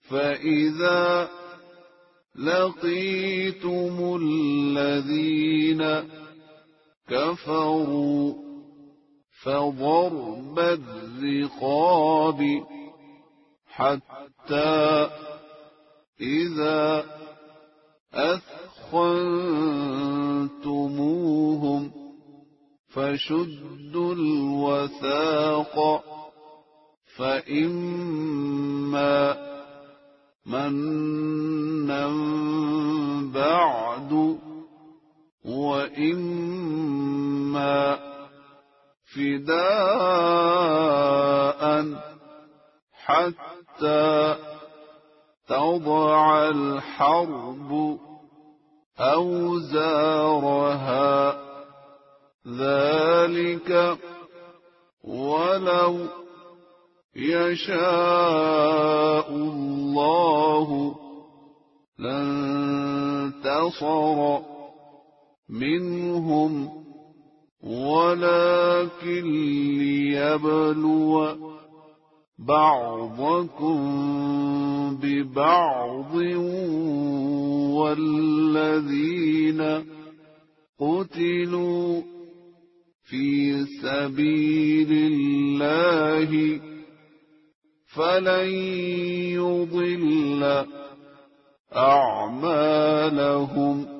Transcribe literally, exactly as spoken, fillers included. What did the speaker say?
فإذا لقيتم الذين كفروا فضرب الرقاب حتى إذا أثخنتموهم فشدوا الوثاق فإما منا بعد وإما فداء حتى تضع الحرب أوزارها ذلك ولو يشاء الله لانتصر منهم ولكن ليبلو بعضكم ببعض والذين قتلوا في سبيل الله فلن يضل أعمالهم